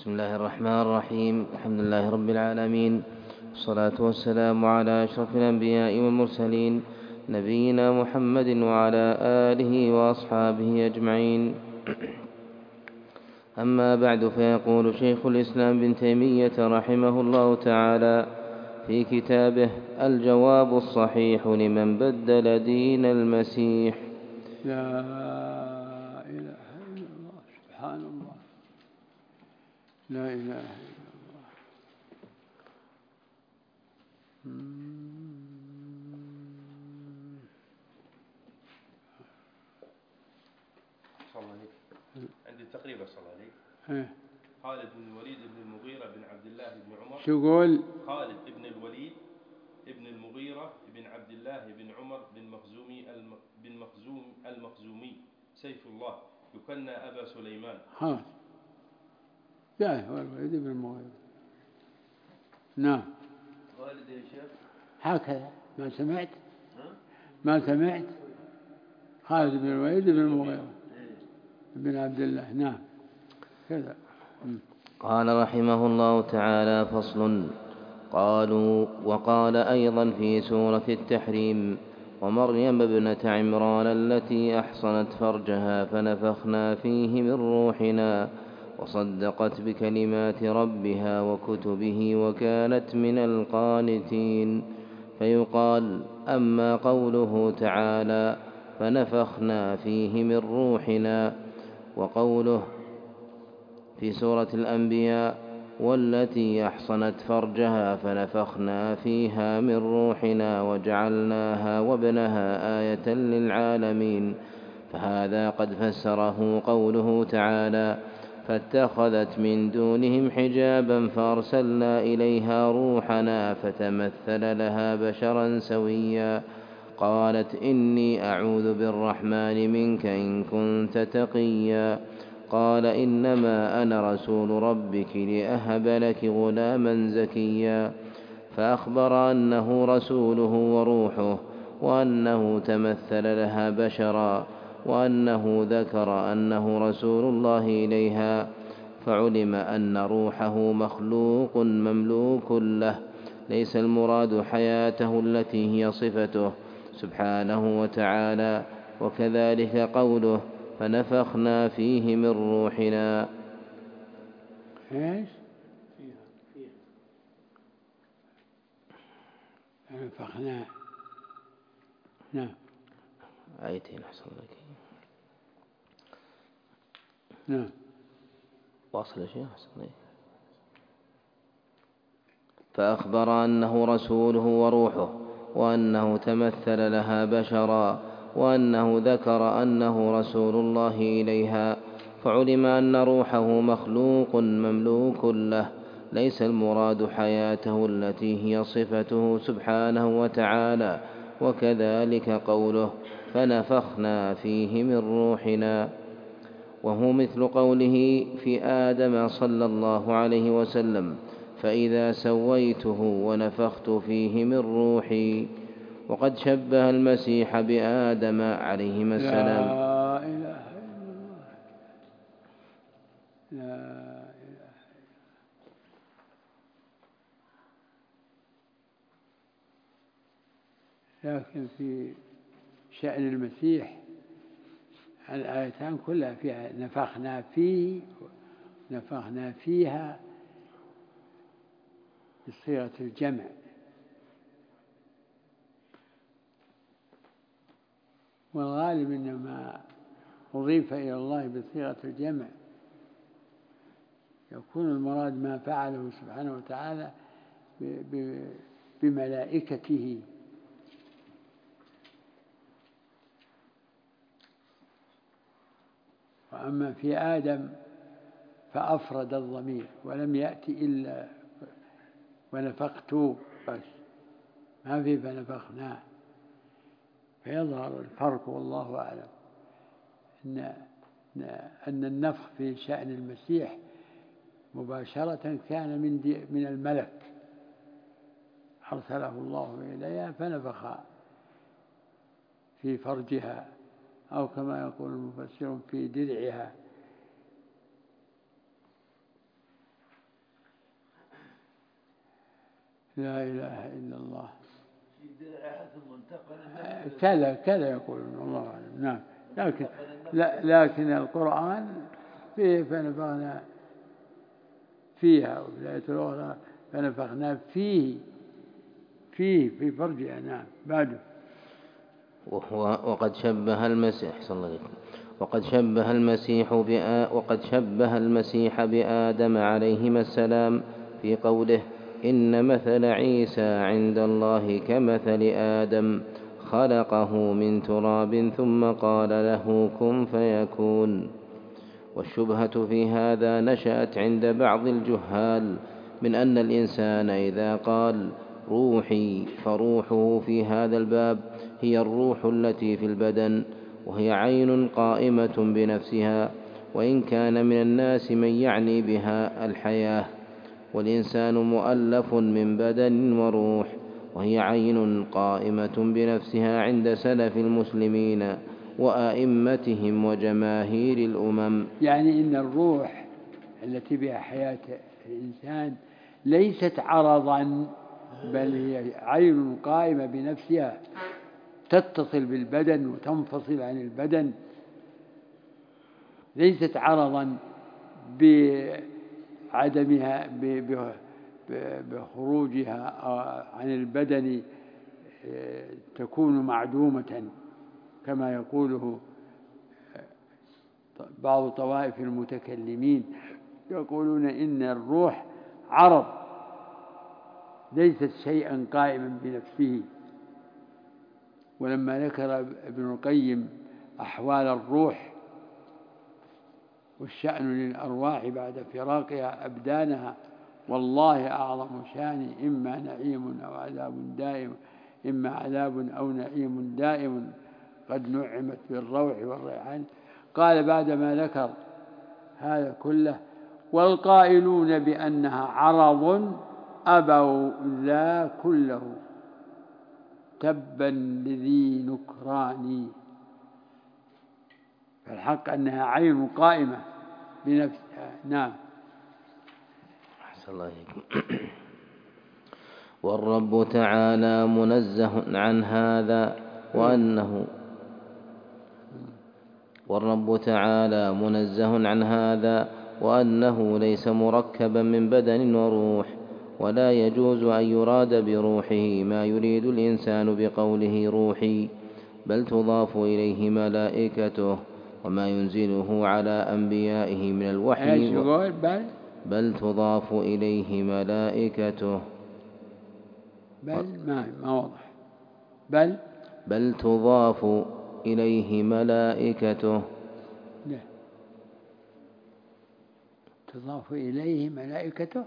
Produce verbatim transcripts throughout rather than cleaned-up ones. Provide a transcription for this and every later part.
بسم الله الرحمن الرحيم. الحمد لله رب العالمين، والصلاة والسلام على أشرف الأنبياء والمرسلين، نبينا محمد وعلى آله وأصحابه أجمعين. أما بعد، فيقول شيخ الإسلام ابن تيمية رحمه الله تعالى في كتابه الجواب الصحيح لمن بدل دين المسيح: لا إله إلا الله، سبحان الله، لا إله إلا الله. صلى الله عليك. عندي تقريبا صلى الله عليك. إيه. خالد بن الوليد بن المغيرة بن عبد الله بن عمر. شو قول؟ خالد بن الوليد بن المغيرة بن عبد الله بن عمر بن مخزومي بن مخزوم المخزومي سيف الله، يكنى أبا سليمان. ها جاء هو الوليد بن المغيرة. نعم. خالد يا شيخ هكذا ما سمعت؟ ما سمعت؟ خالد بن الوليد بن المغيرة بن عبد الله. نعم كذا. قال رحمه الله تعالى: فصل. قالوا: وقال أيضا في سورة التحريم: ومريم ابنة عمران التي أحصنت فرجها فنفخنا فيه من روحنا وصدقت بكلمات ربها وكتبه وكانت من القانتين. فيقال: أما قوله تعالى فنفخنا فيه من روحنا، وقوله في سورة الأنبياء: والتي أحصنت فرجها فنفخنا فيها من روحنا وجعلناها وابنها آية للعالمين، فهذا قد فسره قوله تعالى: فاتخذت من دونهم حجابا فأرسلنا إليها روحنا فتمثل لها بشرا سويا، قالت إني أعوذ بالرحمن منك إن كنت تقيا. قال: إنما أنا رسول ربك لأهب لك غلاما زكيا. فأخبر أنه رسوله وروحه، وأنه تمثل لها بشرا، وأنه ذكر أنه رسول الله إليها، فعلم أن روحه مخلوق مملوك له، ليس المراد حياته التي هي صفته سبحانه وتعالى. وكذلك قوله: فنفخنا فيه من روحنا. ايش؟ فنفخنا. نعم. آيتين أحسن لك. نعم. واصل شيء أحسن لك. فأخبر أنه رسوله وروحه، وأنه تمثل لها بشرا، وأنه ذكر أنه رسول الله إليها، فعلم أن روحه مخلوق مملوك له، ليس المراد حياته التي هي صفته سبحانه وتعالى. وكذلك قوله: فنفخنا فيه من روحنا، وهو مثل قوله في آدم صلى الله عليه وسلم: فإذا سويته ونفخت فيه من روحي. وقد شبه المسيح بآدم عليهما السلام. لا إله إلا الله، لا إله إلا الله. لكن في شأن المسيح الآيتان كلها فيها نفخنا فيه، نفخنا فيها بصيغة الجمع، والغالب إنما أضيف إلى الله بصيغة الجمع يكون المراد ما فعله سبحانه وتعالى بملائكته. وأما في آدم فأفرد الضمير ولم يأتي إلا ونفخت بس، ما في فنفخنا، فيظهر الفرق والله أعلم إن أن النفخ في شأن المسيح مباشرة كان من من الملك أرسله الله إليها فنفخ في فرجها، أو كما يقول المفسرون في درعها. لا إله إلا الله ثم انتقل كذا كذا يقولون والله أعلم. نعم. لكن لا لكن القرآن فيه فنفخنا فيها، وفي الآية الأخرى فنفخنا فيه فيه في فرجها. نعم. بعده. وقد شبه المسيح صلى الله عليه وسلم وقد شبه المسيح بآ وقد شبه المسيح بآدم عليهما السلام في قوله: إن مثل عيسى عند الله كمثل آدم خلقه من تراب ثم قال له كن فيكون. والشبهة في هذا نشأت عند بعض الجهال من أن الإنسان إذا قال روحي فروحه في هذا الباب هي الروح التي في البدن، وهي عين قائمة بنفسها، وإن كان من الناس من يعني بها الحياة. والإنسان مؤلف من بدن وروح، وهي عين قائمة بنفسها عند سلف المسلمين وأئمتهم وجماهير الأمم. يعني إن الروح التي بها حياة الإنسان ليست عرضا، بل هي عين قائمة بنفسها تتصل بالبدن وتنفصل عن البدن، ليست عرضا بعدمها بخروجها عن البدن تكون معدومة كما يقوله بعض طوائف المتكلمين، يقولون إن الروح عرض ليست شيئا قائما بنفسه. ولما ذكر ابن القيم أحوال الروح والشأن للأرواح بعد فراقها أبدانها، والله أعظم شان إما نعيم أو عذاب دائم، إما عذاب أو نعيم دائم قد نعمت بالروح والريحان. قال بعدما ذكر هذا كله: والقائلون بأنها عرض أبوا ذا كله، تبا لذي نكراني. فالحق أنها عين قائمة بنفسها. نعم. أحسن الله إليكم. والرب تعالى منزه عن هذا وأنه والرب تعالى منزه عن هذا وأنه ليس مركبا من بدن وروح، ولا يجوز أن يراد بروحه ما يريد الإنسان بقوله روحي، بل تضاف إليه ملائكته وما ينزله على أنبيائه من الوحي و... بل بل تضاف إليه ملائكته بل ما ما واضح بل بل تضاف إليه ملائكته لا تضاف إليه ملائكته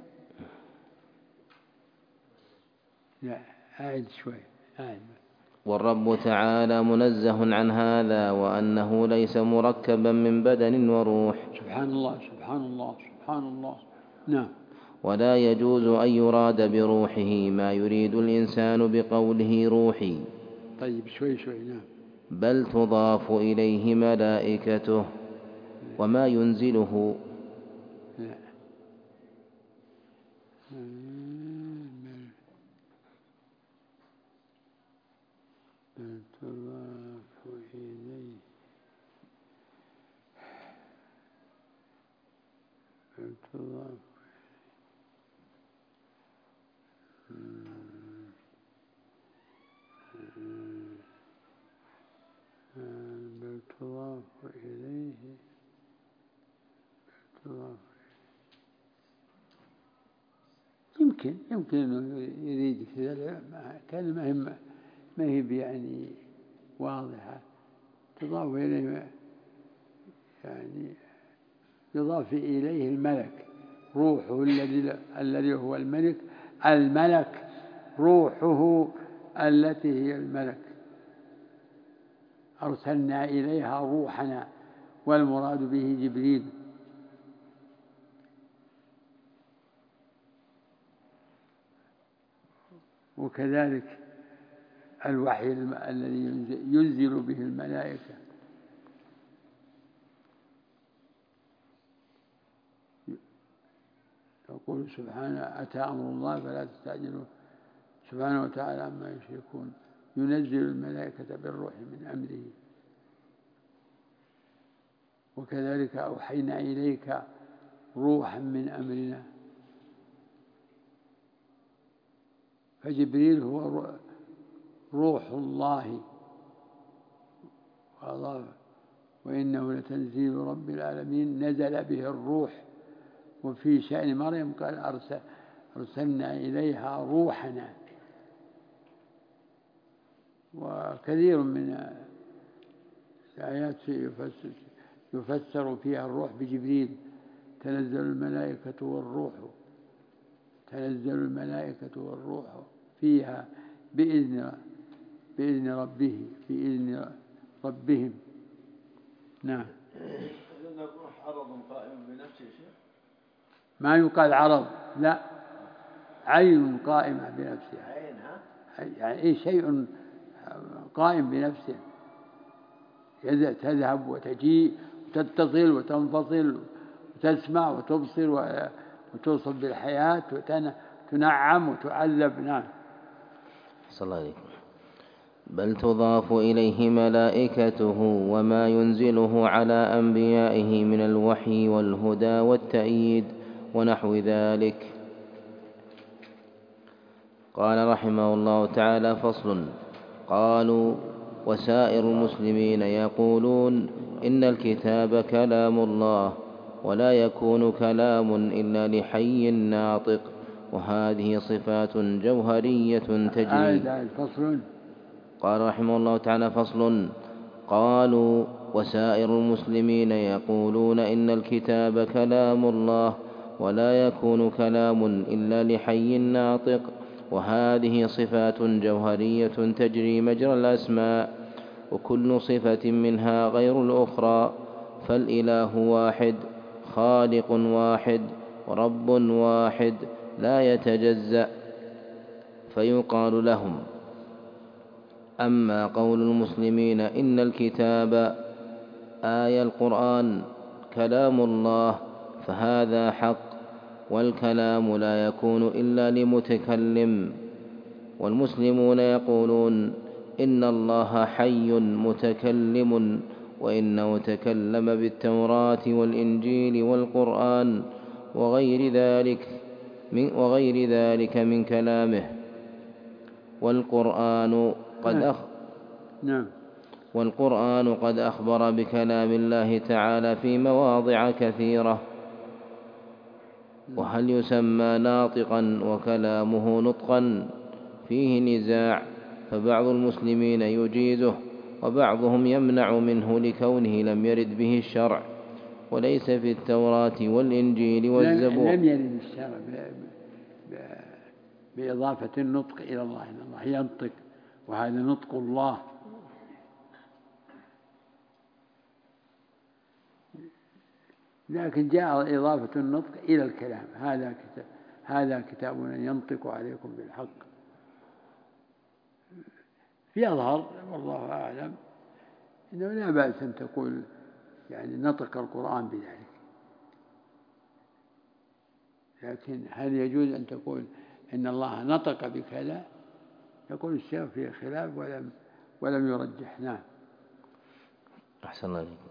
لا أعد شوي أعد. والرب تعالى منزه عن هذا وأنه ليس مركبا من بدن وروح. سبحان الله سبحان الله سبحان الله. نعم. ولا يجوز أن يراد بروحه ما يريد الإنسان بقوله روحي. طيب شوي شوي. نعم. بل تضاف إليه ملائكته وما ينزله لا. بل تضاف إليه بل تضاف بل تضاف إليه بل تضاف يمكن يمكن أنه يريد كذا، كان ما هي ما هي يعني واضحة. تضاف إليه يعني يضاف إليه الملك روحه الذي الذي هو الملك، الملك روحه التي هي الملك، أرسلنا إليها روحنا، والمراد به جبريل. وكذلك الوحي الذي ينزل به الملائكة يقول سبحانه: أتى أمر الله فلا تستعجلوه سبحانه وتعالى عما يشركون، ينزل الملائكة بالروح من أمره، وكذلك أوحينا إليك روحا من أمرنا. فجبريل هو روح الله، وإنه لتنزيل رب العالمين نزل به الروح. وفي شأن مريم قال أرسل أرسلنا إليها روحنا. وكثير من الآيات يفسر, يفسر فيها الروح بجبريل. تنزل الملائكة والروح تنزل الملائكة والروح فيها بإذن بإذن ربه بإذن ربهم. نعم. إن الروح عرض قائم بنفسه شيء، ما يقال عرض، لا، عين قائمة بنفسها. عين ها؟ يعني إيه؟ شيء قائم بنفسه، تذهب وتجيء وتتصل وتنفصل وتسمع وتبصر وتوصل بالحياة وتنعم وتعذب. نعم. صلى الله عليه وسلم. بل تضاف إليه ملائكته وما ينزله على أنبيائه من الوحي والهدى والتأييد ونحو ذلك. قال رحمه الله تعالى: فصل. قالوا: وسائر المسلمين يقولون إن الكتاب كلام الله، ولا يكون كلام إلا لحي ناطق، وهذه صفات جوهرية تجري. قال رحمه الله تعالى: فصل. قالوا: وسائر المسلمين يقولون إن الكتاب كلام الله، ولا يكون كلام إلا لحي ناطق، وهذه صفات جوهرية تجري مجرى الأسماء، وكل صفة منها غير الأخرى، فالإله واحد، خالق واحد، ورب واحد لا يتجزأ. فيقال لهم: أما قول المسلمين إن الكتاب آية القرآن كلام الله فهذا حق، والكلام لا يكون إلا لمتكلم. والمسلمون يقولون إن الله حي متكلم، وإنه تكلم بالتوراة والإنجيل والقرآن وغير ذلك من, وغير ذلك من كلامه. والقرآن قد أخ... نعم. والقرآن قد أخبر بكلام الله تعالى في مواضع كثيرة. وهل يسمى ناطقا وكلامه نطقا؟ فيه نزاع، فبعض المسلمين يجيزه، وبعضهم يمنع منه لكونه لم يرد به الشرع، وليس في التوراة والإنجيل والزبور. لم يرد الشرع بإضافة النطق إلى الله، إن الله ينطق، وهذا نطق الله. لكن جاء إضافة النطق إلى الكلام. هذا كتاب هذا كتابنا ينطق عليكم بالحق. يظهر والله أعلم إنه لا بأس أن تقول يعني نطق القرآن بذلك، لكن هل يجوز أن تقول إن الله نطق بكذا؟ يقول الشيخ فيه خلاف ولم ولم يرجح. نعم. أحسن الله عليكم.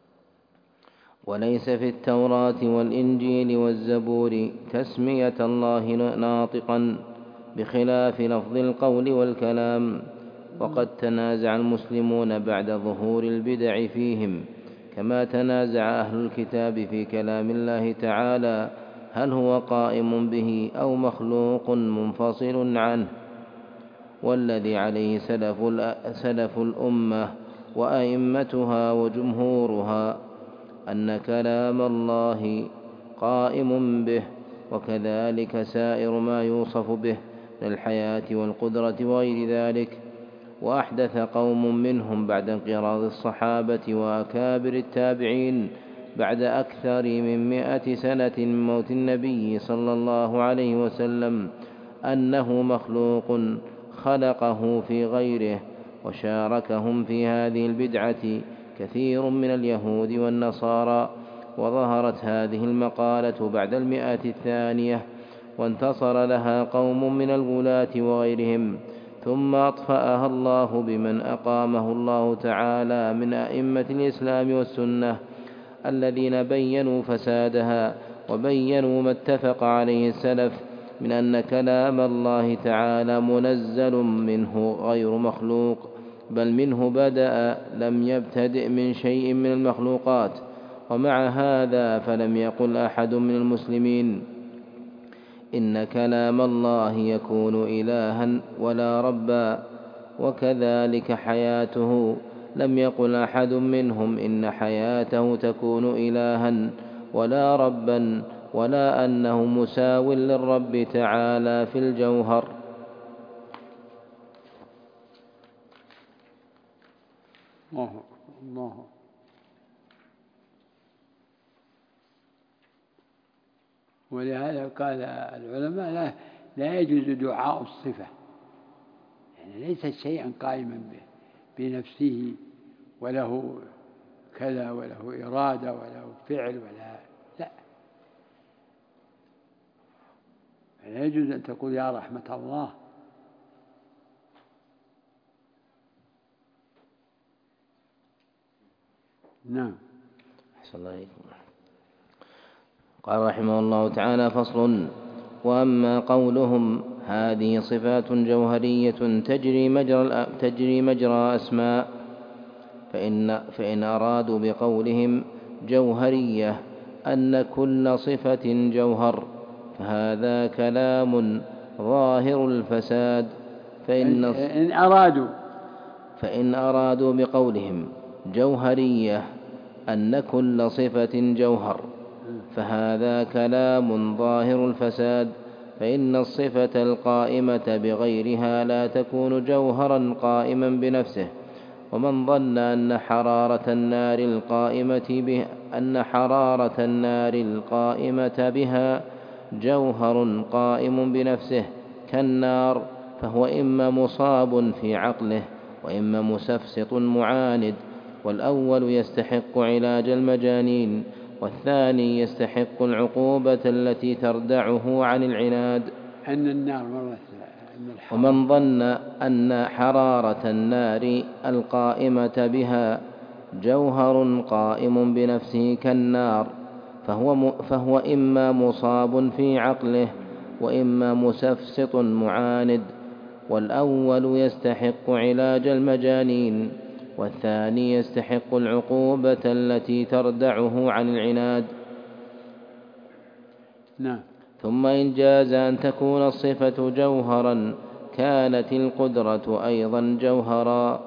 وليس في التوراة والإنجيل والزبور تسمية الله ناطقا، بخلاف لفظ القول والكلام. وقد تنازع المسلمون بعد ظهور البدع فيهم، كما تنازع أهل الكتاب في كلام الله تعالى هل هو قائم به أو مخلوق منفصل عنه. والذي عليه سلف, سلف الأمة وأئمتها وجمهورها أن كلام الله قائم به، وكذلك سائر ما يوصف به من الحياة والقدرة وغير ذلك. وأحدث قوم منهم بعد انقراض الصحابة وأكابر التابعين بعد أكثر من مائة سنة من موت النبي صلى الله عليه وسلم أنه مخلوق خلقه في غيره، وشاركهم في هذه البدعة كثير من اليهود والنصارى. وظهرت هذه المقالة بعد المئة الثانية، وانتصر لها قوم من الغلاة وغيرهم، ثم أطفأها الله بمن أقامه الله تعالى من أئمة الإسلام والسنة الذين بينوا فسادها وبينوا ما اتفق عليه السلف من أن كلام الله تعالى منزل منه غير مخلوق، بل منه بدأ لم يبتدئ من شيء من المخلوقات. ومع هذا فلم يقل أحد من المسلمين إن كلام الله يكون إلها ولا ربا، وكذلك حياته لم يقل أحد منهم إن حياته تكون إلها ولا ربا، ولا أنه مساو للرب تعالى في الجوهر. الله الله. ولهذا قال العلماء لا, لا يجوز دعاء الصفة، يعني ليس شيئا قائما به بنفسه وله كذا وله إرادة وله فعل ولا لا، لا يجوز أن تقول يا رحمة الله. نعم. أحسن الله عليكم. قال رحمه الله تعالى: فصل: وأما قولهم هذه صفات جوهرية تجري مجرى, تجري مجرى أسماء، فإن, فإن أرادوا بقولهم جوهرية أن كل صفة جوهر فهذا كلام ظاهر الفساد. فإن, إن أرادوا فإن أرادوا بقولهم جوهرية أن كل صفة جوهر فهذا كلام ظاهر الفساد، فإن الصفة القائمة بغيرها لا تكون جوهرا قائما بنفسه. ومن ظن أن حرارة النار القائمة بها أن حرارة النار القائمة بها جوهر قائم بنفسه كالنار فهو إما مصاب في عقله وإما مسفسط معاند، والأول يستحق علاج المجانين والثاني يستحق العقوبة التي تردعه عن العناد. أن النار مرة. ومن ظن أن حرارة النار القائمة بها جوهر قائم بنفسه كالنار فهو, فهو إما مصاب في عقله وإما مسفسط معاند، والأول يستحق علاج المجانين والثاني يستحق العقوبة التي تردعه عن العناد. نعم. ثم إن جاز أن تكون الصفة جوهرا كانت القدرة أيضا جوهرا.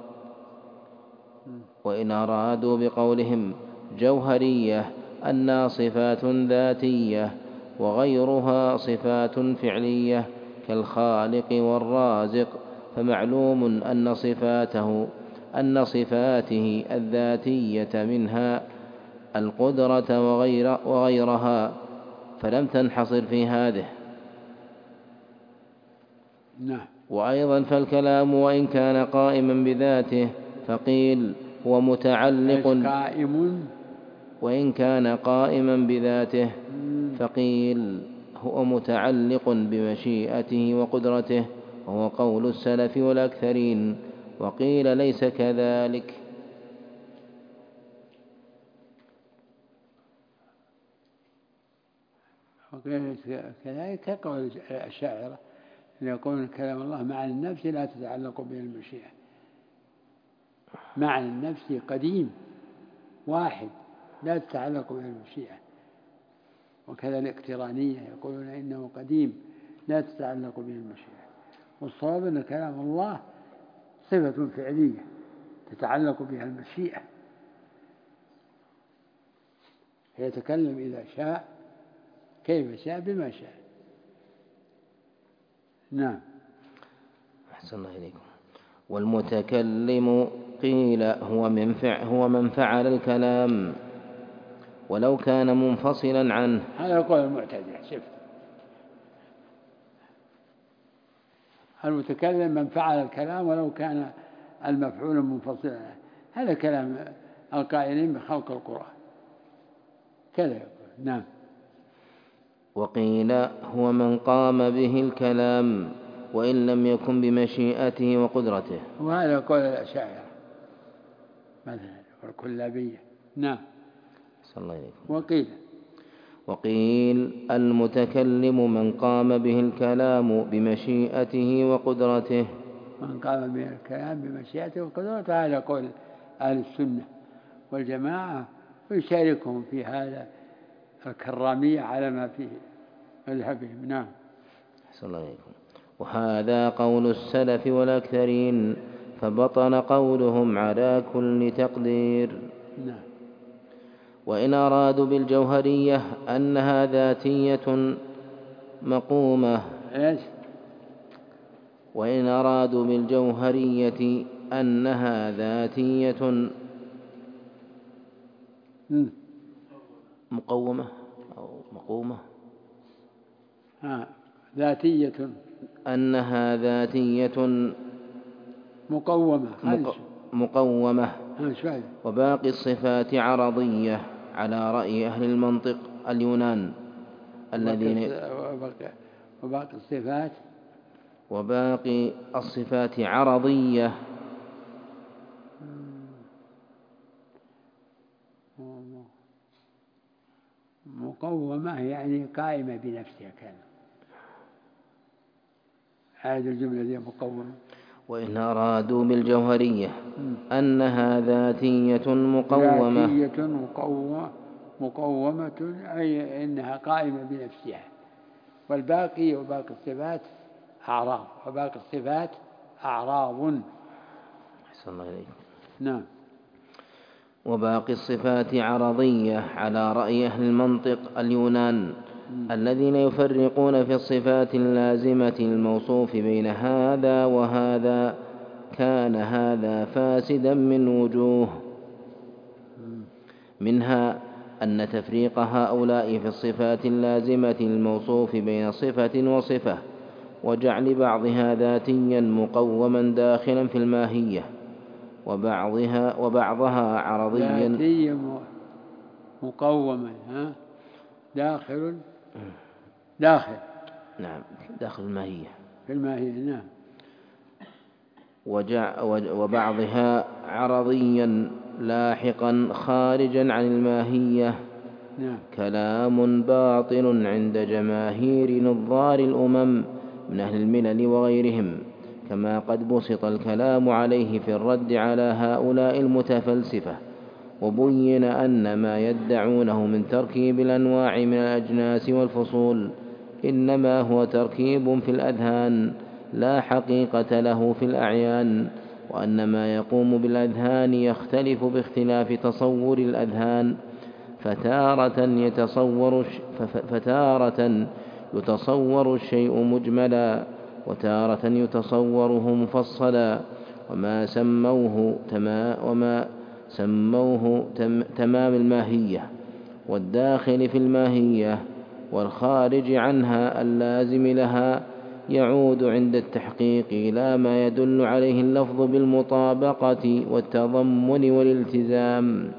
وإن أرادوا بقولهم جوهرية أنها صفات ذاتية وغيرها صفات فعلية كالخالق والرازق، فمعلوم أن صفاته أن صفاته الذاتية منها القدرة وغير وغيرها، فلم تنحصر في هذه. نعم. وأيضا فالكلام وإن كان قائما بذاته فقيل هو متعلق قائم وإن كان قائما بذاته فقيل هو متعلق بمشيئته وقدرته، وهو قول السلف والأكثرين. وقيل ليس كذلك. كذلك كقول الأشاعرة يقولون كلام الله معنى النفس لا تتعلق به المشيئة، معنى النفس قديم واحد لا تتعلق به المشيئة. وكذا الاقترانية يقولون إنه قديم لا تتعلق به المشيئة. والصواب أن كلام الله صفة فعلية تتعلق بها المشيئة، يتكلم إذا شاء كيف شاء بما شاء. نعم. أحسن الله إليكم. والمتكلم قيل هو من فعل هو من فعل الكلام ولو كان منفصلا عنه. هذا يقول المعتزلة. شفت المتكلم من فعل الكلام ولو كان المفعول منفصلا عنه، هذا كلام القائلين بخلق القرآن كذا يقول. نعم. وقيل هو من قام به الكلام وإن لم يكن بمشيئته وقدرته. وهذا قول الأشاعرة مثلا والكلابية. نعم. صلى الله عليه وقيل وقيل المتكلم من قام به الكلام بمشيئته وقدرته. من قام به الكلام بمشيئته وقدرته، هذا قول أهل السنة والجماعة، ويشاركهم في هذا الكرامية على ما فيه مذهبهم. نعم. صلى الله عليه وسلم. وهذا قول السلف والأكثرين، فبطن قولهم على كل تقدير. نعم. وإن أرادوا بالجوهرية أنها ذاتية مقومة إيش؟ وإن أرادوا بالجوهرية أنها ذاتية مقومة أو مقومة ها ذاتية أنها ذاتية مقومة مق... مقومة ها وباقي الصفات عرضية على رأي أهل المنطق اليونان الذين وباقي, وباقي الصفات وباقي الصفات عرضية مقومة يعني قائمة بنفسها. كان هذه الجملة دي مقومة. وإن أرادوا بالجوهرية أنها ذاتية مقومة ذاتية مقومة مقومة أي أنها قائمة بنفسها، والباقي وباقي الصفات أعراض، وباقي الصفات أعراض. أحسن الله إليك. نعم. وباقي الصفات عرضية على رأي أهل المنطق اليونان الذين يفرقون في الصفات اللازمة الموصوف بين هذا وهذا. كان هذا فاسدا من وجوه، منها أن تفريق هؤلاء في الصفات اللازمة الموصوف بين صفة وصفة وجعل بعضها ذاتيا مقوما داخلا في الماهية وبعضها وبعضها عرضيا ذاتي مقوما ها داخل داخل نعم داخل الماهية في الماهية. نعم. وجع وبعضها عرضيا لاحقا خارجا عن الماهية. نعم. كلام باطل عند جماهير نظار الأمم من أهل الملل وغيرهم، كما قد بسط الكلام عليه في الرد على هؤلاء المتفلسفة، وبين أن ما يدعونه من تركيب الأنواع من الأجناس والفصول إنما هو تركيب في الأذهان لا حقيقة له في الأعيان، وأن ما يقوم بالأذهان يختلف باختلاف تصور الأذهان، فتارة يتصور فتارة يتصور الشيء مجملا وتارة يتصوره مفصلا، وما سموه تما وما سموه تم تمام الماهية والداخل في الماهية والخارج عنها اللازم لها يعود عند التحقيق إلى ما يدل عليه اللفظ بالمطابقة والتضمن والالتزام.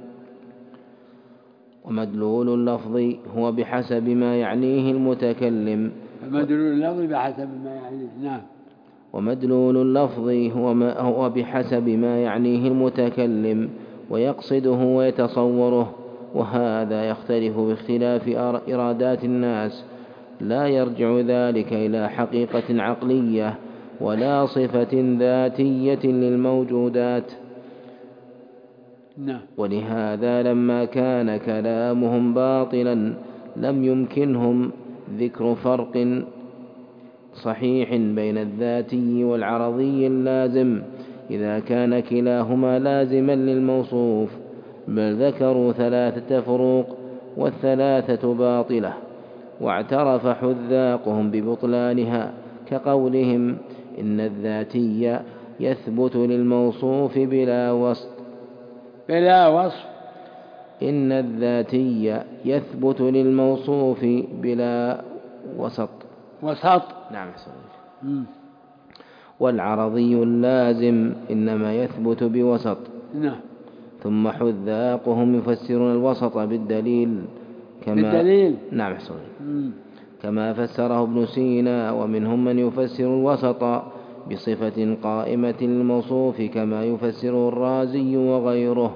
ومدلول اللفظ هو بحسب ما يعنيه المتكلم مدلول اللفظ بحسب ما يعنيه. نعم. ومدلول اللفظ هو, ما هو بحسب ما يعنيه المتكلم ويقصده ويتصوره، وهذا يختلف باختلاف إرادات الناس، لا يرجع ذلك إلى حقيقة عقلية ولا صفة ذاتية للموجودات. نعم. ولهذا لما كان كلامهم باطلا لم يمكنهم ذكر فرق صحيح بين الذاتي والعرضي اللازم إذا كان كلاهما لازما للموصوف، بل ذكروا ثلاثة فروق والثلاثة باطلة، واعترف حذاقهم ببطلانها كقولهم إن الذاتي يثبت للموصوف بلا وصف بلا وصف إن الذاتي يثبت للموصوف بلا وسط وسط نعم سوري. والعرضي اللازم إنما يثبت بوسط. نعم. ثم حذاقهم يفسرون الوسط بالدليل كما بالدليل. نعم حسن. كما فسره ابن سينا، ومنهم من يفسر الوسط بصفة قائمة الموصوف كما يفسره الرازي وغيره.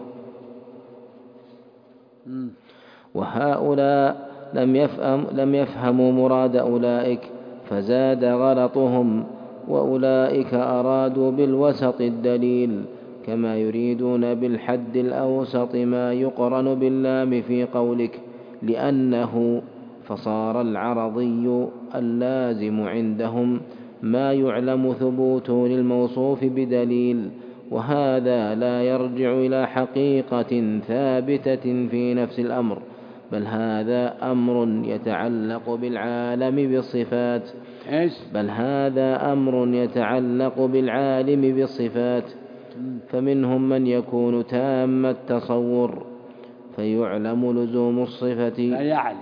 وهؤلاء لم يفهم لم يفهموا مراد أولئك فزاد غلطهم، وأولئك أرادوا بالوسط الدليل، كما يريدون بالحد الأوسط ما يقرن باللام في قولك لأنه، فصار العرضي اللازم عندهم ما يعلم ثبوته للموصوف بدليل، وهذا لا يرجع إلى حقيقة ثابتة في نفس الأمر، بل هذا أمر يتعلق بالعالم بالصفات بل هذا أمر يتعلق بالعالم بالصفات فمنهم من يكون تام التصور فيعلم لزوم الصفة فيعلم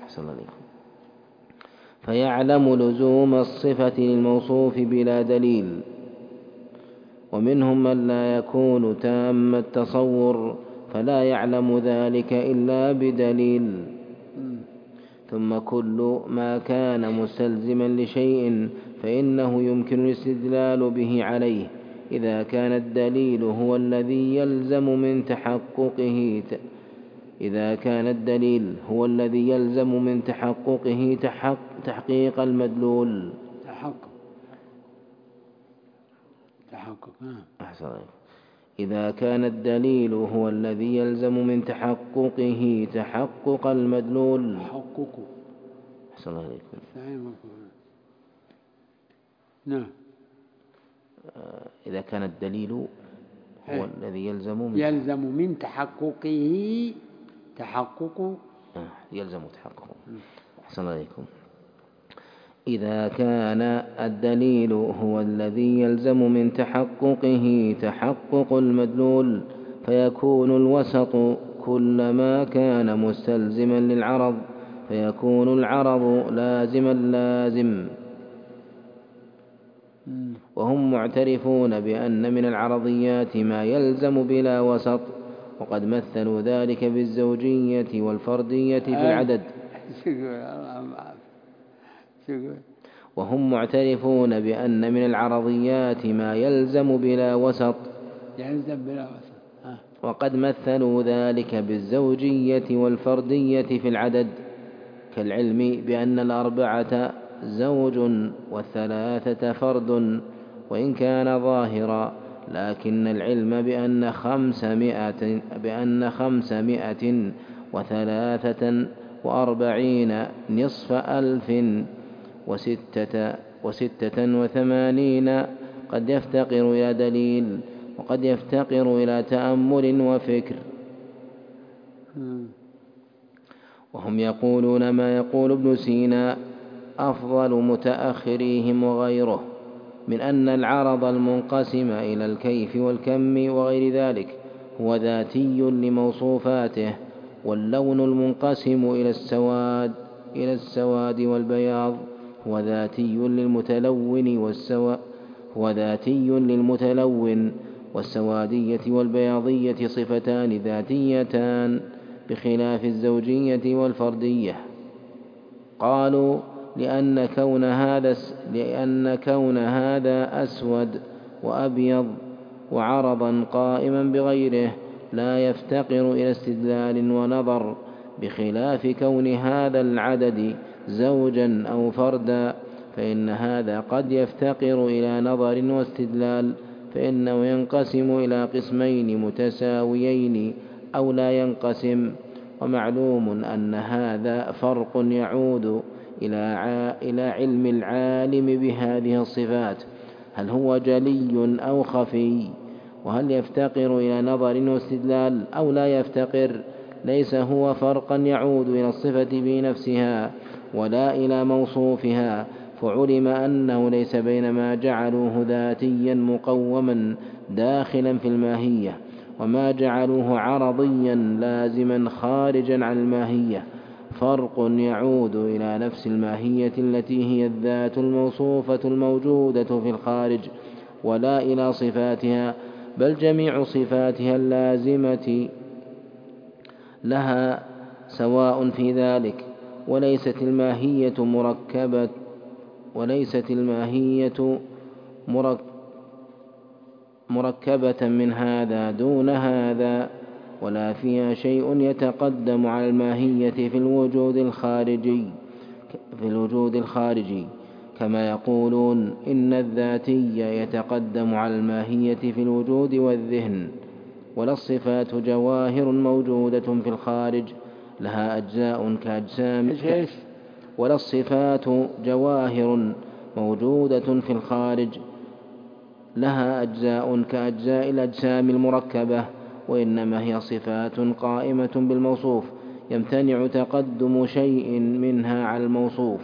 فيعلم لزوم الصفة للموصوف بلا دليل، ومنهم من لا يكون تام التصور فلا يعلم ذلك إلا بدليل. ثم كل ما كان مستلزما لشيء فإنه يمكن الاستدلال به عليه إذا كان الدليل هو الذي يلزم من تحققه إذا كان الدليل هو الذي يلزم من تحققه تحق تحقيق المدلول. تحقق تحقق أحسن. إذا كان الدليل هو الذي يلزم من تحققه تحقق المدلول. تحقق. أحسن الله عليكم. نعم. إذا كان الدليل هو الذي يلزم من يلزم من تحققه تحقق يلزم تحققه. أحسن الله عليكم. إذا كان الدليل هو الذي يلزم من تحققه تحقق المدلول فيكون الوسط كلما كان مستلزما للعرض فيكون العرض لازما لازم. وهم معترفون بأن من العرضيات ما يلزم بلا وسط، وقد مثلوا ذلك بالزوجية والفردية في العدد. وهم معترفون بأن من العرضيات ما يلزم بلا وسط يلزم بلا وسط وقد مثلوا ذلك بالزوجية والفردية في العدد، كالعلم بأن الأربعة زوج والثلاثة فرد وإن كان ظاهرا، لكن العلم بأن خمسمائة بأن خمسمائة وثلاثة وأربعين نصف ألف وستة وستة وثمانين قد يفتقر إلى دليل وقد يفتقر إلى تأمل وفكر. وهم يقولون ما يقول ابن سينا أفضل متأخريهم وغيره من أن العرض المنقسم إلى الكيف والكم وغير ذلك هو ذاتي لموصوفاته، واللون المنقسم إلى السواد إلى السواد والبياض هو ذاتي للمتلون والسوا هو ذاتي للمتلون والسوادية والبياضية صفتان ذاتيتان بخلاف الزوجية والفردية. قالوا لأن كون هذا لأن كون هذا أسود وأبيض وعرضا قائما بغيره لا يفتقر إلى استدلال ونظر، بخلاف كون هذا العدد زوجا أو فردا فإن هذا قد يفتقر إلى نظر واستدلال، فإنه ينقسم إلى قسمين متساويين أو لا ينقسم. ومعلوم أن هذا فرق يعود إلى علم العالم بهذه الصفات، هل هو جلي أو خفي، وهل يفتقر إلى نظر واستدلال أو لا يفتقر. ليس هو فرقا يعود إلى الصفة بنفسها ولا إلى موصوفها، فعلم أنه ليس بين ما جعلوه ذاتيا مقوما داخلا في الماهية وما جعلوه عرضيا لازما خارجا عن الماهية فرق يعود إلى نفس الماهية التي هي الذات الموصوفة الموجودة في الخارج، ولا إلى صفاتها، بل جميع صفاتها اللازمة لها سواء في ذلك، وليست الماهية مركبة وليست الماهية مركبة من هذا دون هذا، ولا فيها شيء يتقدم على الماهية في الوجود الخارجي في الوجود الخارجي كما يقولون إن الذاتي يتقدم على الماهية في الوجود والذهن. ولا الصفات جواهر موجودة في الخارج لها أجزاء كأجسام ولا الصفات جواهر موجودة في الخارج لها أجزاء كأجزاء الأجسام المركبة، وإنما هي صفات قائمة بالموصوف يمتنع تقدم شيء منها على الموصوف.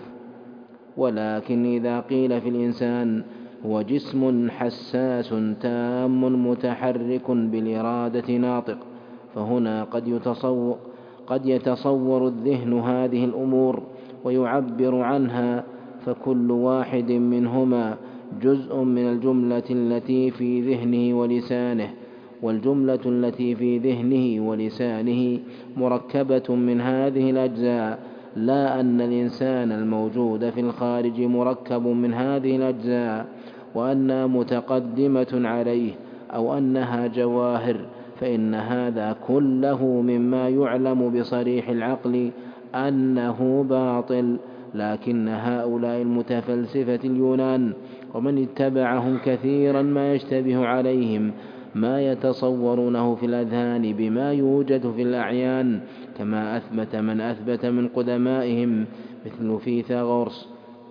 ولكن إذا قيل في الإنسان هو جسم حساس تام متحرك بالإرادة ناطق، فهنا قد يتصور, قد يتصور الذهن هذه الأمور ويعبر عنها، فكل واحد منهما جزء من الجملة التي في ذهنه ولسانه، والجملة التي في ذهنه ولسانه مركبة من هذه الأجزاء، لا أن الإنسان الموجود في الخارج مركب من هذه الأجزاء وأنها متقدمة عليه أو أنها جواهر، فإن هذا كله مما يعلم بصريح العقل أنه باطل. لكن هؤلاء المتفلسفة اليونان ومن اتبعهم كثيرا ما يشتبه عليهم ما يتصورونه في الأذهان بما يوجد في الأعيان، كما أثبت من أثبت من قدمائهم مثل فيثاغورس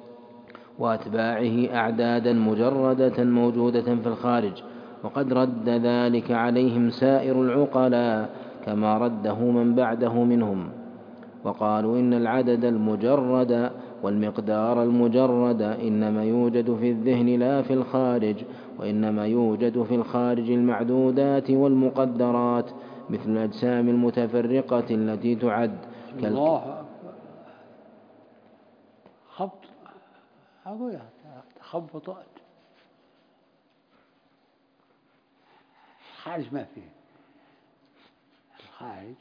وأتباعه أعدادا مجردة موجودة في الخارج، وقد رد ذلك عليهم سائر العقلاء كما رده من بعده منهم، وقالوا إن العدد المجرد والمقدار المجرد إنما يوجد في الذهن لا في الخارج، وإنما يوجد في الخارج المعدودات والمقدرات مثل الأجسام المتفرقة التي تعد الله خبط أقول خبطات الخارج ما فيه، الخارج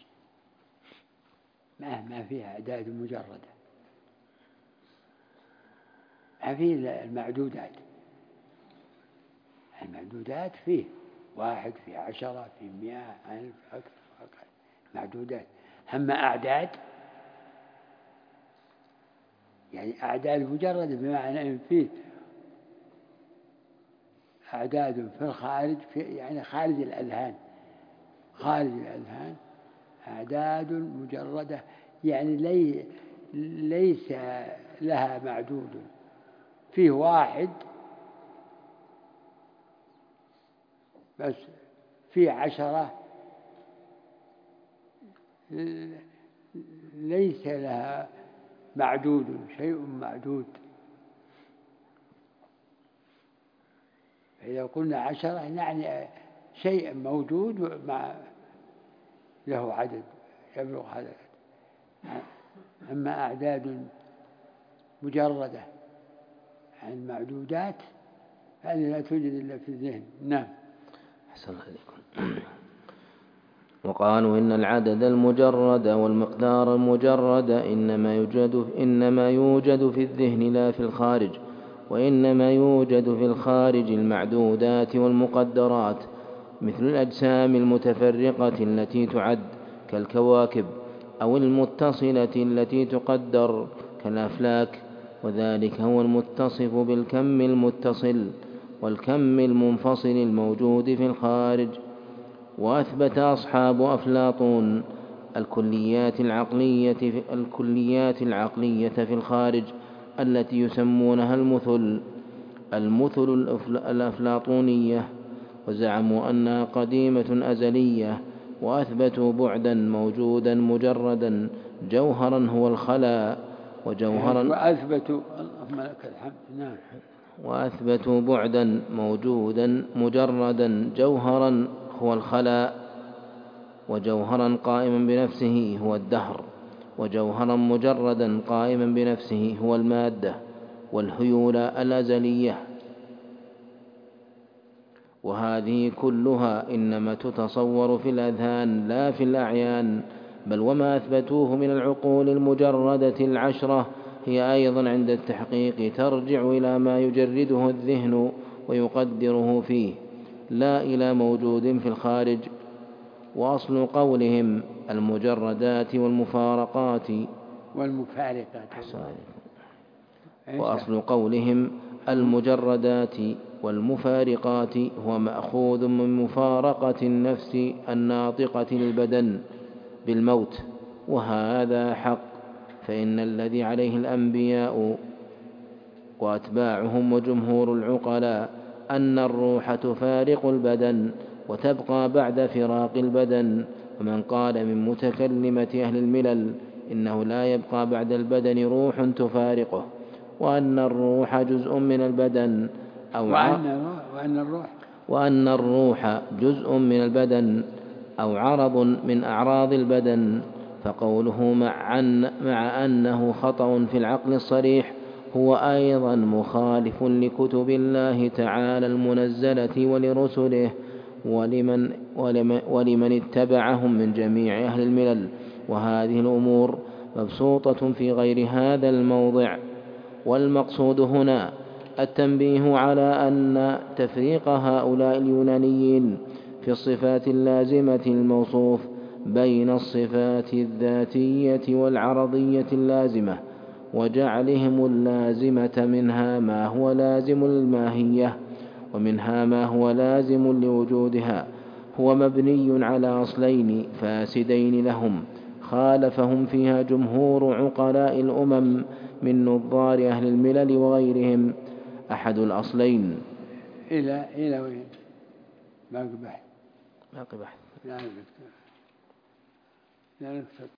ما ما فيها أعداد مجردة، ما فيه المعدودات. المعدودات فيه واحد، في عشرة، في مئة، ألف، أكثر أكثر معدودات. أما أعداد يعني أعداد مجردة بمعنى أن فيه أعداد في الخارج، في يعني خارج الأذهان، خارج الأذهان أعداد مجردة يعني لي ليس لها معدود. فيه واحد بس، فيه عشرة ليس لها معدود، شيء معدود. فإذا قلنا عشرة يعني شيء موجود مع له عدد يبلغ هذا. أما أعداد مجردة عن المعدودات هذه لا توجد إلا في الذهن. نعم. أحسن عليكم. وقالوا إن العدد المجرد والمقدار المجرد إنما يوجد إنما يوجد في الذهن لا في الخارج، وإنما يوجد في الخارج المعدودات والمقدرات مثل الأجسام المتفرقة التي تعد كالكواكب، أو المتصلة التي تقدر كالأفلاك، وذلك هو المتصف بالكم المتصل والكم المنفصل الموجود في الخارج. وأثبت أصحاب أفلاطون الكليات العقلية في الكليات العقلية في الخارج التي يسمونها المثل المثل الأفلاطونية، وزعموا أنها قديمة أزلية، وأثبتوا بعدا موجودا مجردا جوهرا هو الخلاء، وجوهرا وأثبتوا لك الحمد. نعم. وأثبتوا بعدا موجودا مجردا جوهرا هو الخلاء، وجوهرا قائما بنفسه هو الدهر، وجوهرا مجردا قائما بنفسه هو المادة والهيولى الأزلية. وهذه كلها إنما تتصور في الأذهان لا في الأعيان، بل وما أثبتوه من العقول المجردة العشرة هي أيضا عند التحقيق ترجع إلى ما يجرده الذهن ويقدره فيه، لا إلى موجود في الخارج. وأصل قولهم المجردات والمفارقات والمفارقات وأصل قولهم المجردات والمفارقات هو مأخوذ من مفارقة النفس الناطقة للبدن بالموت، وهذا حق. فإن الذي عليه الأنبياء وأتباعهم وجمهور العقلاء أن الروح تفارق البدن وتبقى بعد فراق البدن. ومن قال من متكلمة أهل الملل إنه لا يبقى بعد البدن روح تفارقه، وأن الروح جزء من البدن أو وأن الروح وأن الروح جزء من البدن أو عرض من أعراض البدن، فقوله مع, أن مع أنه خطأ في العقل الصريح هو أيضا مخالف لكتب الله تعالى المنزلة ولرسله ولمن, ولمن, ولمن اتبعهم من جميع أهل الملل. وهذه الأمور مبسوطة في غير هذا الموضع. والمقصود هنا التنبيه على أن تفريق هؤلاء اليونانيين في الصفات اللازمة الموصوف بين الصفات الذاتية والعرضية اللازمة، وجعلهم اللازمة منها ما هو لازم للماهية ومنها ما هو لازم لوجودها، هو مبني على أصلين فاسدين لهم خالفهم فيها جمهور عقلاء الأمم من نظار أهل الملل وغيرهم. أحد الأصلين إلى إلى وين باقي بحث باقي بحث لا نكتب لا نكتب